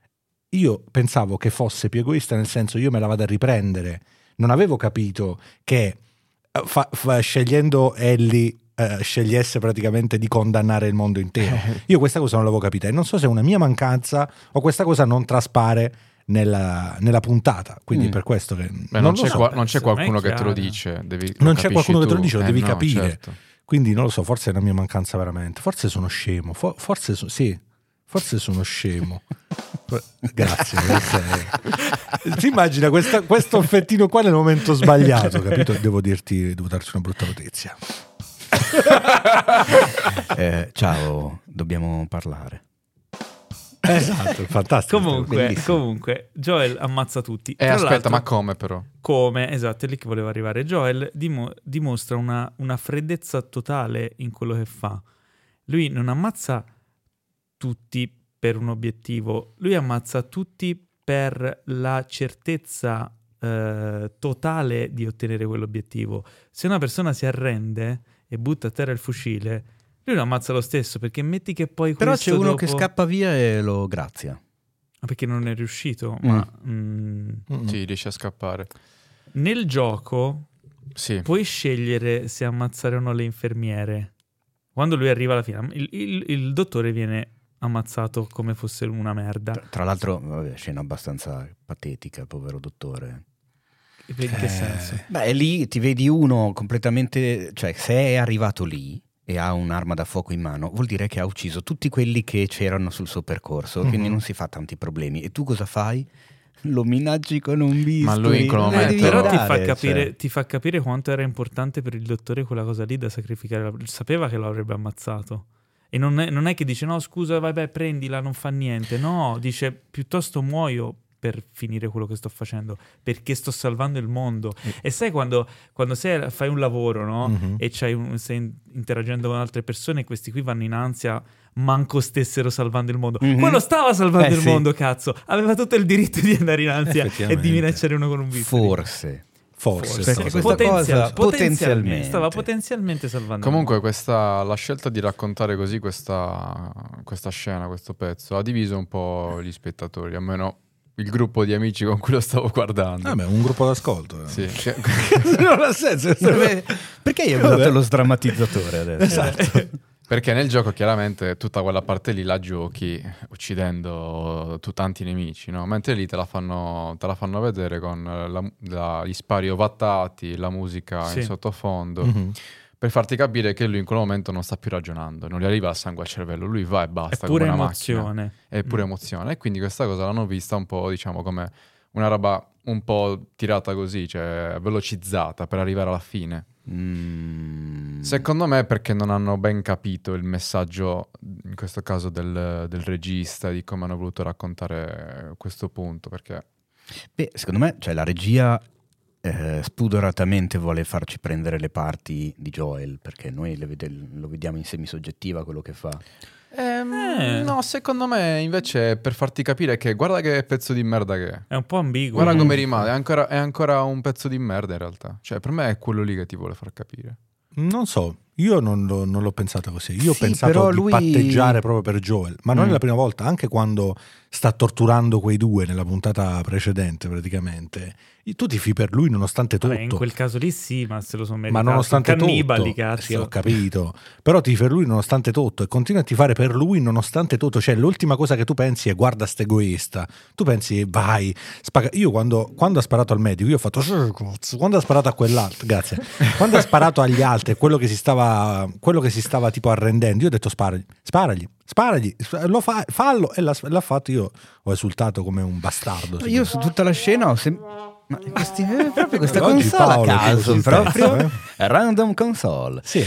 Io pensavo che fosse più egoista, nel senso io me la vado a riprendere. Non avevo capito che eh, fa- fa- scegliendo Ellie eh, scegliesse praticamente di condannare il mondo intero. Io questa cosa non l'avevo capita e non so se è una mia mancanza o questa cosa non traspare nella, nella puntata, quindi Mm. per questo che Beh, non non, lo c'è so. qua- non c'è secondo me è qualcuno che te lo chiaro. dice. Devi, lo Non c'è capisci qualcuno che te lo tu. dice, lo Eh, devi no, capire. certo. Quindi non lo so, forse è una mia mancanza veramente, forse sono scemo, fo- forse so- sì, forse sono scemo. Grazie. questa è- Ti immagina questa- questo effettino qua nel momento sbagliato, capito? Devo dirti, devo darti una brutta notizia. Eh, ciao, dobbiamo parlare. Esatto, fantastico. Comunque, Bellissimo. comunque, Joel ammazza tutti. Eh, Tra aspetta, l'altro, ma come però? come, esatto, è lì che volevo arrivare. Joel dimo- dimostra una, una freddezza totale in quello che fa. Lui non ammazza tutti per un obiettivo, lui ammazza tutti per la certezza eh, totale di ottenere quell'obiettivo. Se una persona si arrende e butta a terra il fucile, lui lo ammazza lo stesso, perché metti che poi Però questo c'è uno dopo- che scappa via e lo grazia. Ah, perché non è riuscito, Mm. ma mm, Mm. Sì, riesce a scappare. nel gioco Sì. puoi scegliere se ammazzare o no le infermiere. Quando lui arriva alla fine, il, il- il dottore viene ammazzato come fosse una merda. Tra, tra l'altro, vabbè, scena abbastanza patetica, povero dottore. In che Eh, senso? Beh, lì ti vedi uno completamente, cioè se è arrivato lì e ha un'arma da fuoco in mano, vuol dire che ha ucciso tutti quelli che c'erano sul suo percorso, Mhm. quindi non si fa tanti problemi. E tu cosa fai? Lo minacci con un bisturi. Ma lui in quel Eh, momento- devi Però ti andare, fa, capire, cioè. ti fa capire quanto era importante per il dottore quella cosa lì da sacrificare. Sapeva che lo avrebbe ammazzato. E non è, non è che dice no scusa vabbè prendila non fa niente. No, dice piuttosto muoio per finire quello che sto facendo, perché sto salvando il mondo. E sai quando, quando sei, fai un lavoro, no? Mhm. E c'hai un, stai interagendo con altre persone e questi qui vanno in ansia manco stessero salvando il mondo. Mhm. Quello stava salvando Eh, il sì. mondo, cazzo. Aveva tutto il diritto di andare in ansia e Effettivamente. di minacciare uno con un bisturi. Forse. Forse, Perché stavo- questa cosa potenzialmente. stava potenzialmente salvando Comunque il mondo. questa, la scelta di raccontare così questa, questa scena, questo pezzo, ha diviso un po' gli spettatori, almeno il gruppo di amici con cui lo stavo guardando. Vabbè, un gruppo d'ascolto. Sì. Non ha senso. Perché hai usato lo sdrammatizzatore adesso? Esatto. Perché nel gioco chiaramente tutta quella parte lì la giochi uccidendo tu tanti nemici, no? Mentre lì te la fanno, te la fanno vedere con la, la, gli spari ovattati, la musica Sì. in sottofondo, Mm-hmm. per farti capire che lui in quel momento non sta più ragionando, non gli arriva il sangue al cervello, lui va e basta. È pure come una emozione. macchina. È pure Mm. emozione. E quindi questa cosa l'hanno vista un po', diciamo, come una roba un po' tirata così, cioè velocizzata per arrivare alla fine. Mm. Secondo me perché non hanno ben capito il messaggio, in questo caso del, del regista, di come hanno voluto raccontare questo punto, perché Beh, secondo me, cioè, la regia eh, spudoratamente vuole farci prendere le parti di Joel, perché noi le vede- lo vediamo in semisoggettiva quello che fa. Ehm, Eh. no, secondo me invece è per farti capire che guarda che pezzo di merda che è. È un po' ambiguo. Guarda Mm. come rimane, è ancora, è ancora un pezzo di merda in realtà. Cioè, per me è quello lì che ti vuole far capire. Non so, io non, lo- non l'ho pensata così. Io ho Sì, pensato però di lui- patteggiare proprio per Joel, ma non Mm. è la prima volta, anche quando sta torturando quei due nella puntata precedente praticamente. Tu ti fidi per lui nonostante tutto. Vabbè, in quel caso lì sì, ma se lo sono meritati. Ma nonostante Cannibali, tutto, cazzo. sì, ho capito, però ti fai per lui nonostante tutto e continua a tifare per lui nonostante tutto. Cioè, l'ultima cosa che tu pensi è guarda sto egoista. Tu pensi vai, spaga. Io quando, quando ha sparato al medico, io ho fatto "Sì, cazzo". Quando ha sparato a quell'altro, grazie. Quando ha sparato agli altri, quello che si stava, quello che si stava tipo arrendendo, io ho detto sparagli, sparagli, sparagli, lo fa, fallo, e l'ha, l'ha fatto. Io ho esultato come un bastardo. Io su tutta la scena ho sempre... Ma questi, eh, proprio questa Oggi console Paolo, a caso, così proprio pensa, random console. Sì.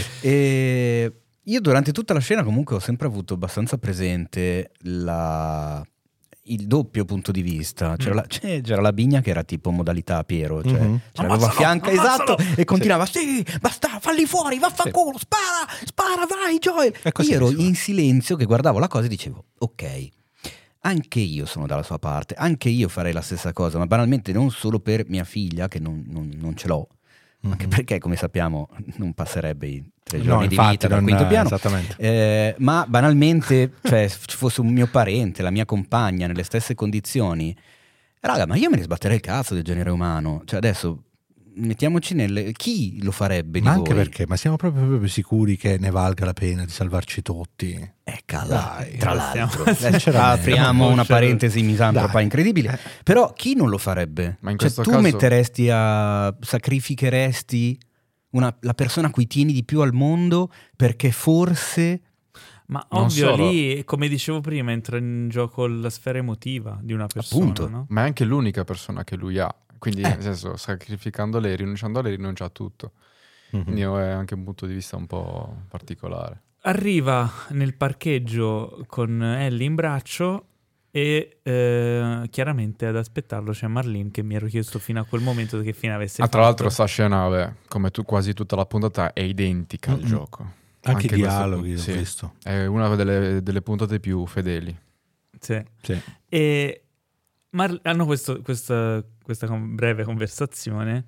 E io durante tutta la scena comunque ho sempre avuto abbastanza presente la... il doppio punto di vista. C'era, Mm. la, c'è- c'era la Bigna che era tipo modalità Piero, cioè Mhm. ce l'aveva a Ammazzalo, fianco, ammazzalo! esatto, e continuava sì, basta, falli fuori, vaffanculo, spara, spara, vai Joel. E così Io ero diceva. in silenzio che guardavo la cosa e dicevo ok, anche io sono dalla sua parte, anche io farei la stessa cosa, ma banalmente non solo per mia figlia che non, non- non ce l'ho, anche Mhm. perché come sappiamo non passerebbe i tre No, giorni di infatti, vita dal non- quinto piano. esattamente. Eh, ma banalmente, cioè, se ci fosse un mio parente, la mia compagna nelle stesse condizioni, raga, ma io me ne sbatterei il cazzo del genere umano. Cioè adesso mettiamoci nelle... chi lo farebbe di Ma anche voi? perché, ma siamo proprio, proprio sicuri che ne valga la pena di salvarci tutti? Eh, cala, Dai, tra stiamo- l'altro, eh, sinceramente. apriamo una Cioè, parentesi misantropa dai. incredibile. Però chi non lo farebbe? Ma in Cioè, questo tu caso- metteresti a... sacrificheresti una- la persona a cui tieni di più al mondo perché forse... Ma Non ovvio, solo. lì, come dicevo prima, entra in gioco la sfera emotiva di una persona, Appunto. no? Ma è anche l'unica persona che lui ha. Quindi, Eh. nel senso, sacrificando lei, rinunciando a lei, rinuncia a tutto. Quindi è anche un punto di vista un po' particolare. Arriva nel parcheggio con Ellie in braccio e eh, chiaramente ad aspettarlo c'è Marlene, che mi ero chiesto fino a quel momento che fine avesse Ah, tra fatto. l'altro sta scena, beh, come tu, quasi tutta la puntata, è identica al Mm-mm. gioco. Anche i questo dialoghi punto, ho sì. visto. È una delle, delle puntate più fedeli. Sì. Sì. E Mar- hanno questo- questa, questa con- breve conversazione.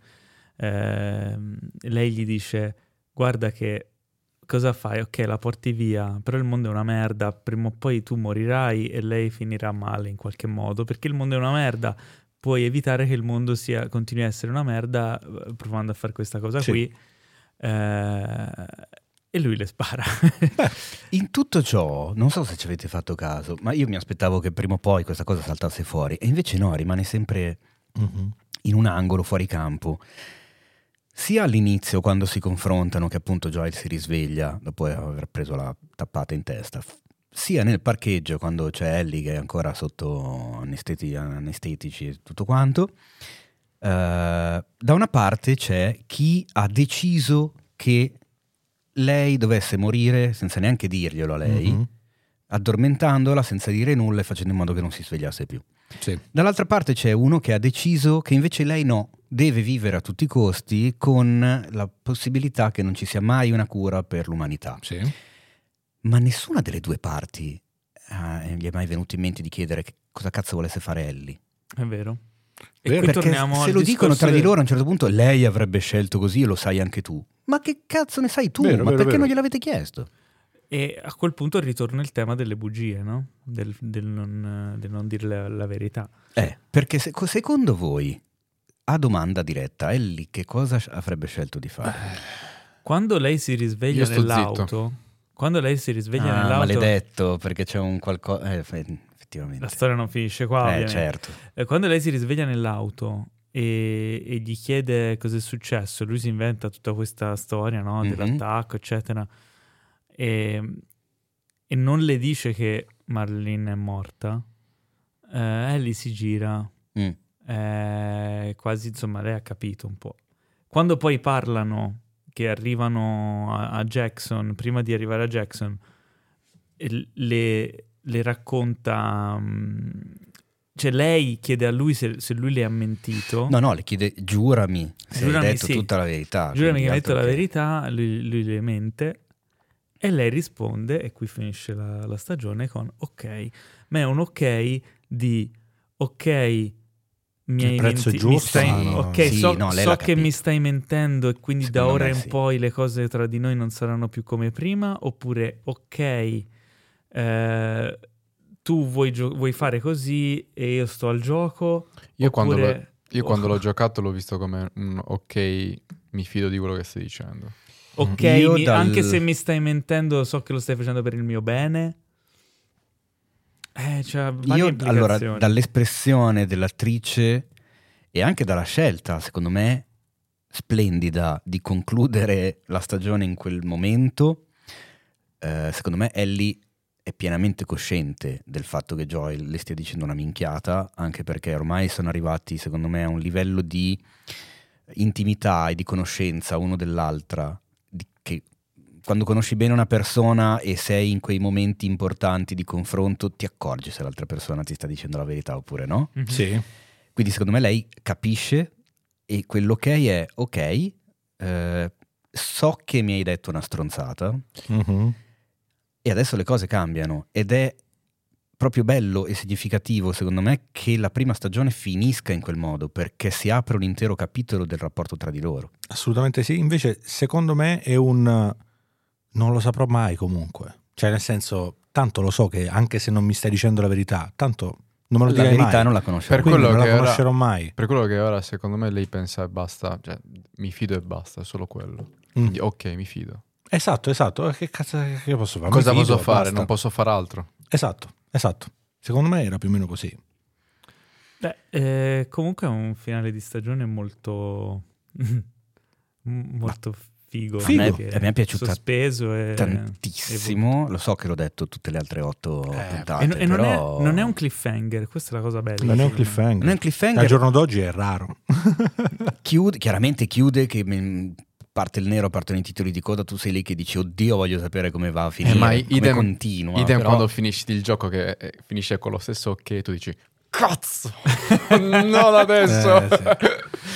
Ehm, lei gli dice: guarda che cosa fai? Ok, la porti via, però il mondo è una merda, prima o poi tu morirai e lei finirà male in qualche modo, perché il mondo è una merda. Puoi evitare che il mondo sia, continui a essere una merda eh, provando a fare questa cosa Sì. qui. Eh, e lui le spara. In tutto ciò, non so se ci avete fatto caso, ma io mi aspettavo che prima o poi questa cosa saltasse fuori, e invece no, rimane sempre Mhm. in un angolo fuori campo. Sia all'inizio, quando si confrontano, che appunto Joel si risveglia dopo aver preso la tappata in testa, f- sia nel parcheggio, quando c'è Ellie che è ancora sotto anesteti- anestetici e tutto quanto. Eh, da una parte c'è chi ha deciso che lei dovesse morire senza neanche dirglielo a lei, Mhm. addormentandola senza dire nulla e facendo in modo che non si svegliasse più. Sì. Dall'altra parte c'è uno che ha deciso che invece lei no, deve vivere a tutti i costi con la possibilità che non ci sia mai una cura per l'umanità. Sì. Ma nessuna delle due parti eh, gli è mai venuto in mente di chiedere che cosa cazzo volesse fare Ellie. È vero. E Vero. qui Perché torniamo se al lo dicono discorso tra di del- loro a un certo punto lei avrebbe scelto così e lo sai anche tu. Ma che cazzo ne sai tu? Vero, Ma vero, perché vero. non gliel'avete chiesto? E a quel punto ritorna il tema delle bugie, no? Del, del, non, del non dire la, la verità. Eh, perché se- secondo voi, a domanda diretta, Ellie che cosa avrebbe scelto di fare? Quando lei si risveglia Io sto nell'auto, zitto. quando lei si risveglia Ah, nell'auto, maledetto, perché c'è un qualcosa... Eh, effettivamente. la storia non finisce qua, Eh, ovviamente. certo. Eh, Quando lei si risveglia nell'auto e, e gli chiede cosa è successo, lui si inventa tutta questa storia, no? Mhm. Dell'attacco, eccetera, e, e non le dice che Marlene è morta. Eh, Ellie si gira, Mm. eh, quasi, insomma, lei ha capito un po'. Quando poi parlano, che arrivano a, a Jackson, prima di arrivare a Jackson, e le, le racconta, mm, cioè lei chiede a lui se, se lui le ha mentito. No, no, le chiede, giurami, se Giurami, hai detto sì. tutta la verità. Giurami quindi che hai detto altro la che- verità, lui, lui le mente e lei risponde, e qui finisce la, la stagione con ok, ma è un ok di ok, mi, Il hai prezzo è menti- mi giusto, stai- ah, no. ok, Sì, so, no, lei so l'ha che capito. mi stai mentendo e quindi da Secondo ora me in sì. poi le cose tra di noi non saranno più come prima, oppure ok, eh, tu vuoi, gio- vuoi fare così e io sto al gioco. Io quando l'ho- oppure- Io quando oh, l'ho giocato l'ho visto come un ok, mi fido di quello che stai dicendo. ok, Io mi- dal- anche se mi stai mentendo so che lo stai facendo per il mio bene. Eh, c'ha varie Io, allora, implicazioni. dall'espressione dell'attrice e anche dalla scelta, secondo me, splendida di concludere la stagione in quel momento, eh, secondo me Ellie è pienamente cosciente del fatto che Joy le stia dicendo una minchiata, anche perché ormai sono arrivati, secondo me, a un livello di intimità e di conoscenza uno dell'altra, di- che quando conosci bene una persona e sei in quei momenti importanti di confronto, ti accorgi se l'altra persona ti sta dicendo la verità oppure no. Mhm. Sì. Quindi secondo me lei capisce e quell'ok è ok, eh, so che mi hai detto una stronzata Mhm. e adesso le cose cambiano ed è proprio bello e significativo secondo me che la prima stagione finisca in quel modo, perché si apre un intero capitolo del rapporto tra di loro. Assolutamente sì. Invece, secondo me, è un non lo saprò mai comunque. Cioè, nel senso, tanto lo so che anche se non mi stai dicendo la verità, tanto non me lo La dirai verità mai. non la conosce. Per Quindi quello non la che ora- conoscerò mai. Per quello che ora secondo me lei pensa e basta, cioè mi fido e basta, è solo quello. Quindi ok, mi fido. Esatto, esatto. Che cazzo che posso fare? Mi Cosa fido posso e fare? basta. Non posso fare altro. Esatto, esatto. Secondo me era più o meno così. Beh, eh, comunque è un finale di stagione molto molto figo. Figo. anche A me è piaciuta sospeso e Tantissimo, lo so che l'ho detto tutte le altre otto puntate, E, no- e non, però è, non è un cliffhanger, questa è la cosa bella. Non è un secondo me. cliffhanger. non è un cliffhanger. Al giorno d'oggi è raro. Chiude, chiaramente chiude che mm, parte il nero, partono i titoli di coda, tu sei lì che dici oddio voglio sapere come va a finire, ma come idem- continua. Idem però- quando finisci il gioco che eh, finisce con lo stesso ok, tu dici cazzo, non adesso. Eh, sì.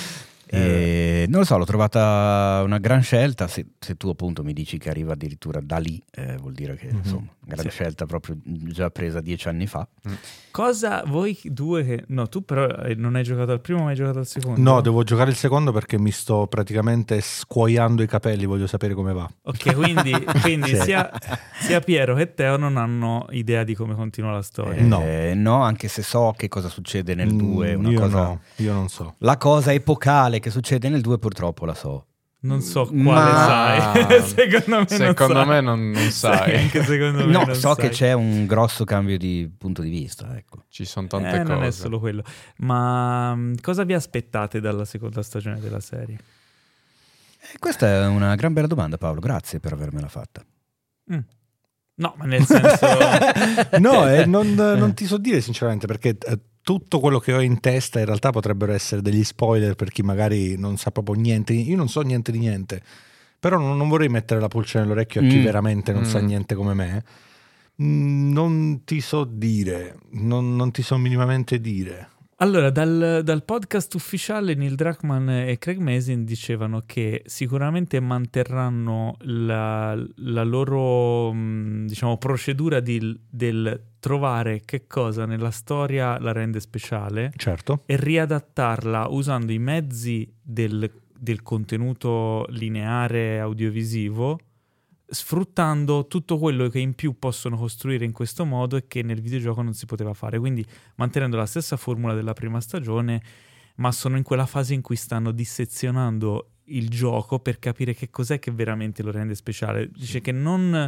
E non lo so, l'ho trovata una gran scelta. Se, se tu appunto mi dici che arriva addirittura da lì, eh, vuol dire che Mhm. insomma, una gran Sì. scelta proprio già presa dieci anni fa. Cosa voi due che... No, tu però eh, non hai giocato al primo ma hai giocato al secondo? No, devo giocare il secondo perché mi sto praticamente scuoiando i capelli, voglio sapere come va. Ok, quindi, quindi Sì. sia, sia Piero che Teo non hanno idea di come continua la storia. Eh, No. no, anche se so che cosa succede nel due, Mm, una io cosa... no, io non so. La cosa epocale che succede nel due purtroppo la so. Non so quale Ma- sai. secondo me Secondo non me sai. non, non Sai, sai. anche secondo me No, non so sai. che c'è un grosso cambio di punto di vista, ecco. Ci sono tante Eh, cose. non è solo quello. Ma mh, cosa vi aspettate dalla seconda stagione della serie? E questa è una gran bella domanda, Paolo, grazie per avermela fatta. Mm. No, ma nel senso... No, eh, non, non ti so dire sinceramente perché eh, tutto quello che ho in testa in realtà potrebbero essere degli spoiler per chi magari non sa proprio niente. Io non so niente di niente, però non, non vorrei mettere la pulce nell'orecchio a chi Mm. veramente non sa Mm. niente come me. Mm, Non ti so dire, non, non ti so minimamente dire. Allora, dal, dal podcast ufficiale Neil Druckmann e Craig Mazin dicevano che sicuramente manterranno la, la loro mh, diciamo, procedura di- del trovare che cosa nella storia la rende speciale Certo. e riadattarla usando i mezzi del, del contenuto lineare audiovisivo sfruttando tutto quello che in più possono costruire in questo modo e che nel videogioco non si poteva fare, quindi mantenendo la stessa formula della prima stagione, ma sono in quella fase in cui stanno dissezionando il gioco per capire che cos'è che veramente lo rende speciale. Dice che non,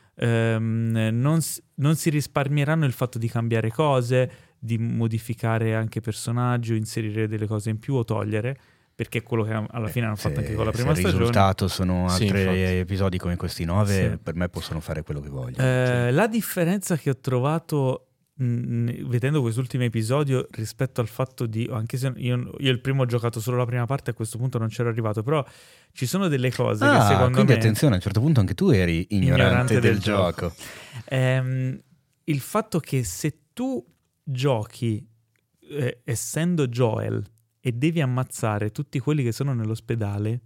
ehm, non, non si risparmieranno il fatto di cambiare cose, di modificare anche personaggi o inserire delle cose in più o togliere, perché è quello che alla fine hanno fatto se, anche con la prima se il stagione. Il risultato sono altri sì, episodi come questi nove, sì. per me possono fare quello che vogliono. Eh, la differenza che ho trovato mh, vedendo quest'ultimo episodio rispetto al fatto di, anche se io, io il primo ho giocato solo la prima parte, a questo punto non c'ero arrivato, però ci sono delle cose ah, che secondo quindi me... attenzione, a un certo punto anche tu eri ignorante, ignorante del, del gioco. gioco. Ehm, il fatto che se tu giochi eh, essendo Joel e devi ammazzare tutti quelli che sono nell'ospedale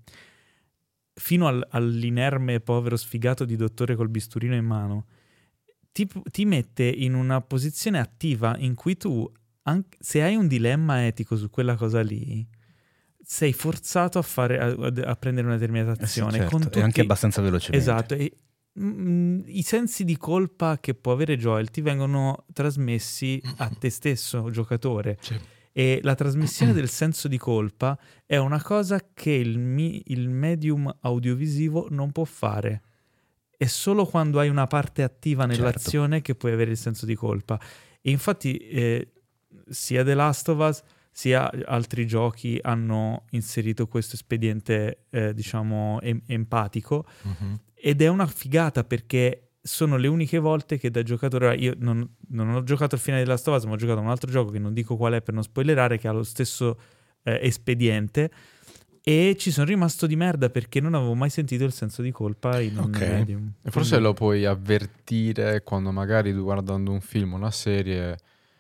fino al, all'inerme povero sfigato di dottore col bisturino in mano, ti, ti mette in una posizione attiva in cui tu, anche, se hai un dilemma etico su quella cosa lì, sei forzato a, fare, a, a prendere una determinata azione. Eh sì, certo. Con tutti, e anche abbastanza velocemente. Esatto, e mm, i sensi di colpa che può avere Joel ti vengono trasmessi a te stesso, giocatore. Sì. E la trasmissione del senso di colpa è una cosa che il, mi, il medium audiovisivo non può fare. È solo quando hai una parte attiva nell'azione certo. che puoi avere il senso di colpa. E infatti eh, sia The Last of Us sia altri giochi hanno inserito questo espediente eh, diciamo em- empatico mm-hmm. ed è una figata, perché sono le uniche volte che da giocatore, io non, non ho giocato il finale della Last of Us, ma ho giocato un altro gioco che non dico qual è per non spoilerare, che ha lo stesso eh, espediente, e ci sono rimasto di merda perché non avevo mai sentito il senso di colpa in un okay. medium. E forse Quindi... lo puoi avvertire quando magari guardando un film, una serie,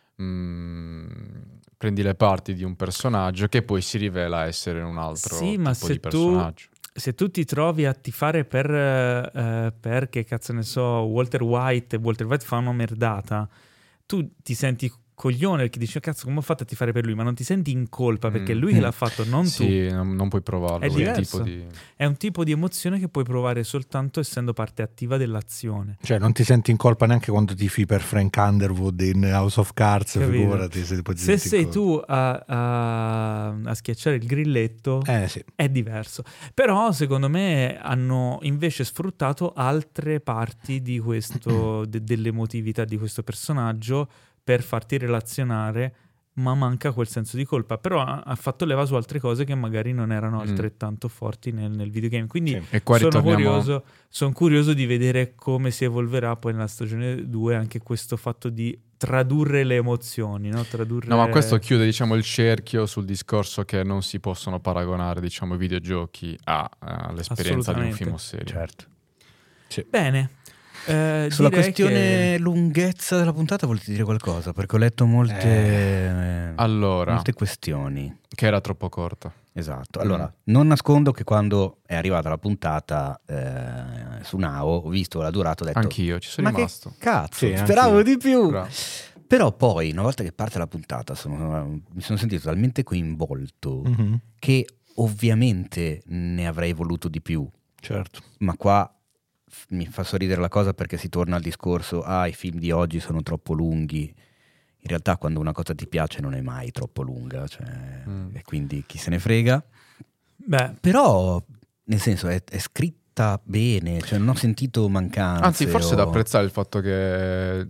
mh, prendi le parti di un personaggio che poi si rivela essere un altro sì, tipo ma se di personaggio. Tu... Se tu ti trovi a tifare per, eh, per che cazzo ne so, Walter White, e Walter White fa una merdata, tu ti senti coglione perché dici, cazzo, come ho fatto a tifare per lui? Ma non ti senti in colpa perché è lui mm. che l'ha fatto, non sì, tu. Sì, non, non puoi provarlo. È diverso. Tipo di... È un tipo di emozione che puoi provare soltanto essendo parte attiva dell'azione. Cioè non ti senti in colpa neanche quando tifi per Frank Underwood in House of Cards, capito? Figurati se, ti se sei tu a, a, a schiacciare il grilletto eh, sì. è diverso. Però secondo me hanno invece sfruttato altre parti di questo de, dell'emotività di questo personaggio per farti relazionare, ma manca quel senso di colpa. Però ha, ha fatto leva su altre cose che magari non erano altrettanto mm. forti nel, nel videogame. Quindi sì. E qua sono, ritorniamo... curioso, sono curioso di vedere come si evolverà poi nella stagione due anche questo fatto di tradurre le emozioni, no? Tradurre... No, ma questo chiude, diciamo, il cerchio sul discorso che non si possono paragonare, diciamo, i videogiochi a, all'esperienza di un film o serie. Certo. Sì. Bene. Eh, Sulla questione che... lunghezza della puntata volete dire qualcosa? Perché ho letto molte, eh, allora, molte questioni. Che era troppo corta. Esatto. Allora, mm. non nascondo che quando è arrivata la puntata eh, su Now ho visto la durata, ho detto anch'io ci sono ma rimasto. Che cazzo, sì, speravo anch'io. di più. Bravo. Però poi, una volta che parte la puntata, sono, mi sono sentito talmente coinvolto mm-hmm. che ovviamente ne avrei voluto di più. Certo. Ma qua mi fa sorridere la cosa perché si torna al discorso ah i film di oggi sono troppo lunghi. In realtà quando una cosa ti piace non è mai troppo lunga, cioè, mm. e quindi chi se ne frega. Beh, però nel senso è, è scritta bene, cioè non ho sentito mancanze. Anzi, forse o... è da apprezzare il fatto che,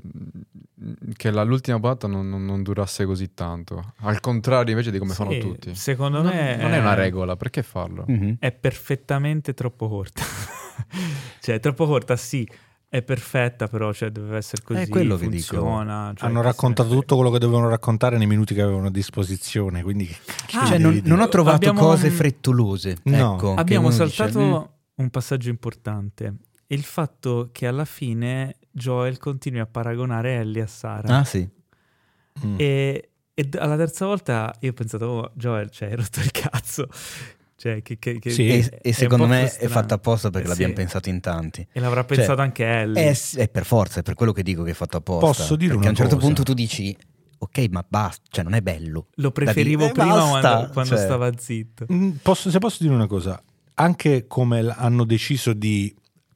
che la, l'ultima puntata non, non, non durasse così tanto, al contrario invece di come sì, fanno tutti. Secondo non, me non è una regola, perché farlo? Mm-hmm. È perfettamente troppo corta. Cioè è troppo corta, sì, è perfetta, però cioè deve essere così, è quello funziona, che dico. Cioè, hanno raccontato tutto quello che dovevano raccontare nei minuti che avevano a disposizione, quindi ah, cioè, non, non ho trovato abbiamo, cose frettolose. No. Ecco, abbiamo saltato dice, mm. un passaggio importante, il fatto che alla fine Joel continui a paragonare Ellie a Sara. Ah sì. Mm. E, e alla terza volta io ho pensato oh, Joel, cioè hai rotto il cazzo. Cioè, che, che, che sì, e, e secondo me frustrante. È fatta apposta perché eh, l'abbiamo sì. pensato in tanti. E l'avrà pensato cioè, anche Ellie. È, è per forza, è per quello che dico che è fatto apposta. Posso dire perché una a un certo cosa? punto tu dici ok, ma basta, cioè non è bello. Lo preferivo dire, prima basta, quando, quando cioè... stava zitto. Posso, se posso dire una cosa, anche come hanno deciso di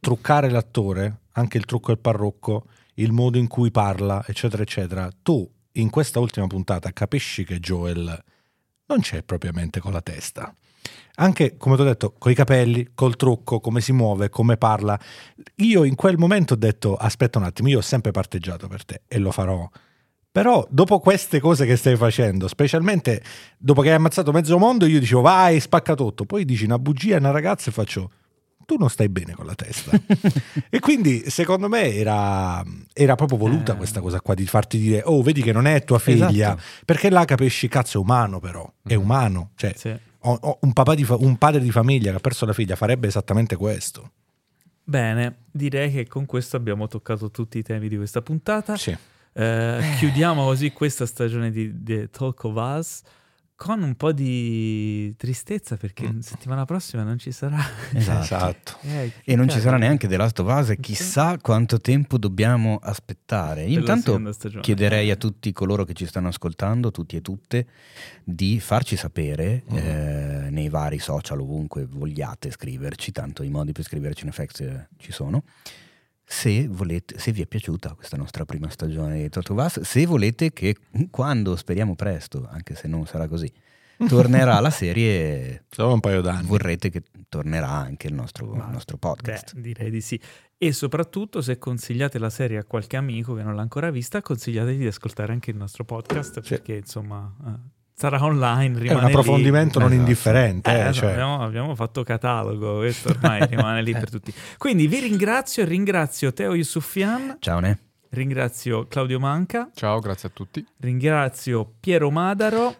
truccare l'attore, anche il trucco del parrucco, il modo in cui parla, eccetera, eccetera, tu in questa ultima puntata capisci che Joel non c'è propriamente con la testa. Anche, come ti ho detto, con i capelli, col trucco, come si muove, come parla. Io in quel momento ho detto, aspetta un attimo, io ho sempre parteggiato per te e lo farò. Però dopo queste cose che stai facendo, specialmente dopo che hai ammazzato mezzo mondo, io dicevo, vai, spacca tutto. Poi dici una bugia a una ragazza e faccio... tu non stai bene con la testa. E quindi secondo me era, era proprio voluta eh. questa cosa qua di farti dire oh vedi che non è tua figlia, esatto. Perché là capisci cazzo è umano, però è umano, cioè sì. ho, ho un, papà di fa- un padre di famiglia che ha perso la figlia farebbe esattamente questo. Bene, direi che con questo abbiamo toccato tutti i temi di questa puntata. Sì. eh, chiudiamo così questa stagione di The Talk of Us con un po' di tristezza, perché mm. settimana prossima non ci sarà. Esatto. esatto. Eh, e non ci sarà neanche The Last of Us e chissà quanto tempo dobbiamo aspettare. Intanto chiederei a tutti coloro che ci stanno ascoltando, tutti e tutte, di farci sapere mm. eh, nei vari social, ovunque vogliate scriverci, tanto i modi per scriverci in effetti eh, ci sono. Se volete, se vi è piaciuta questa nostra prima stagione di Talk of Us, se volete che quando, speriamo presto, anche se non sarà così, tornerà la serie, solo un paio d'anni, vorrete che tornerà anche il nostro, il nostro podcast. Beh, direi di sì. E soprattutto, se consigliate la serie a qualche amico che non l'ha ancora vista, consigliategli di ascoltare anche il nostro podcast, sì. perché insomma... Eh, sarà online, rimane è un approfondimento lì. non Esatto. indifferente. Eh, eh, esatto, cioè. abbiamo, abbiamo fatto catalogo, questo ormai rimane lì per tutti. Quindi vi ringrazio, ringrazio Teo Yusufian. Ciao Ne. Ringrazio Claudio Manca. Ciao, grazie a tutti. Ringrazio Piero Madaro.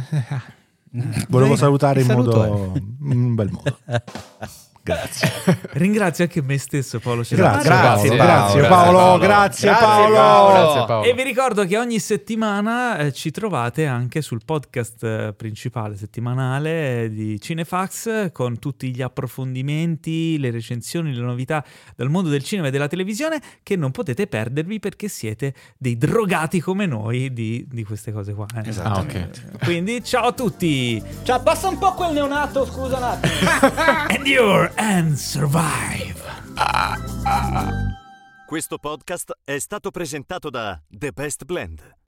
Volevo salutare in saluto modo un bel modo. Grazie. Ringrazio anche me stesso, Paolo Grazie, grazie, grazie, Paolo. grazie Paolo, grazie Grazie, Paolo. Paolo. Grazie, Paolo. E vi ricordo che ogni settimana eh, ci trovate anche sul podcast eh, principale settimanale eh, di Cinefax, con tutti gli approfondimenti, le recensioni, le novità dal mondo del cinema e della televisione, che non potete perdervi perché siete dei drogati come noi di, di queste cose qua. Eh. Esattamente. Eh, quindi ciao a tutti. Ciao, passa un po' quel neonato, scusa un attimo. Endure and survive. Questo podcast è stato presentato da The Best Blend,